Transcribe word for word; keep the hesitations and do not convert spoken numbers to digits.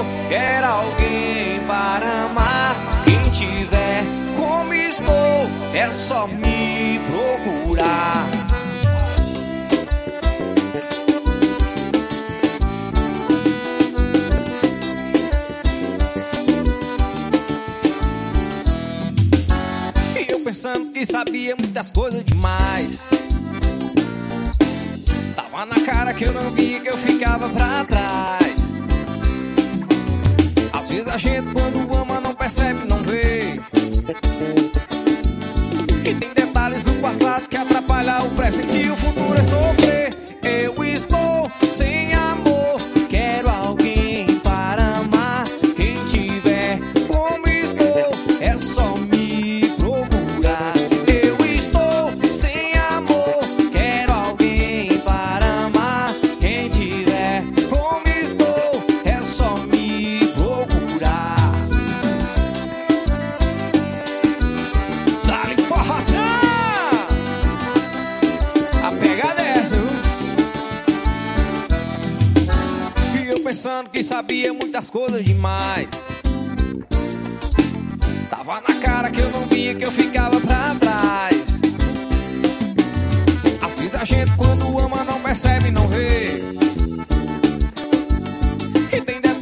quero alguém para amar. Quem tiver como estou, é só me procurar. E eu pensando que sabia muitas coisas demais. Tava na cara que eu não via, que eu ficava pra trás. Às vezes a gente quando ama não percebe, não vê que tem detalhes do passado que atrapalham o presente e o futuro é sofrer. Eu estou sem amor, quero alguém para amar. Quem tiver como estou, é só me procurar. Eu estou sem amor, quero alguém para amar. Quem tiver como estou, é só me procurar. Dá-lhe forração! A pegada é essa, viu? E eu pensando que sabia muitas coisas demais. Tava na cara que eu não via, que eu ficava pra trás. Às vezes a gente quando ama não percebe, não vê que tem detalhes